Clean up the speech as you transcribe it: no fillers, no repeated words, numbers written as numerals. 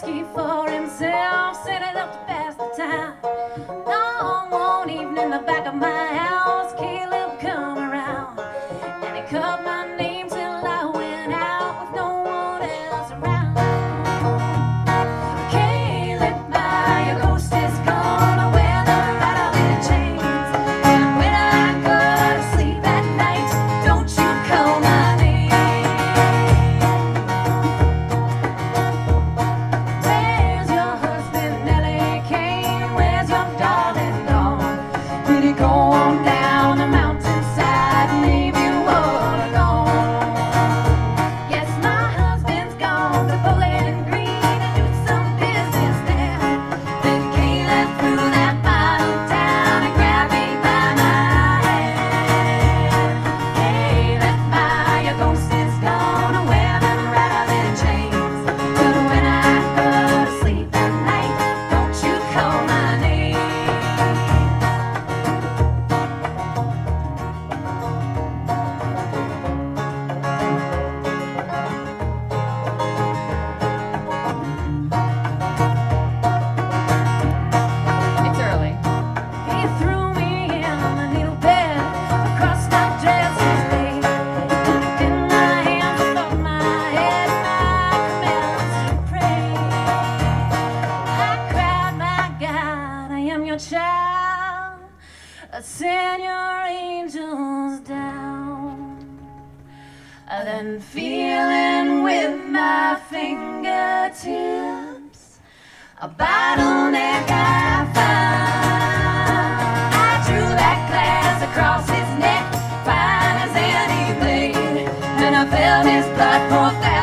whiskey for himself, set it up to pass the time. Long one evening in the back of my house, Caleb come around, and he called my name till I went out with no one else around. Caleb, my ghost is gone, well, I'm right out in chains. And when I go to sleep at night, don't you call my name. Where's your husband, Nellie Kane? Where's your darling gone? Did he go on down the mountainside and leave you all alone? Yes, my husband's gone to Bowling Green and do some business there. Then Caleb threw that bottle down and grabbed me by my hand. Caleb, my ghost is gone, well, I'm right out in chains. But when I go to sleep at night, don't you call my name. It's early. He threw me in on the needle bed across my dressing table. Looked in my hands, above my head, my commenced to pray. I cried, my God, I am your child. Send your angels down. Then feeling with my fingertips a bottleneck I found. I drew that glass across his neck, fine as any blade, and I felt his blood pour fast.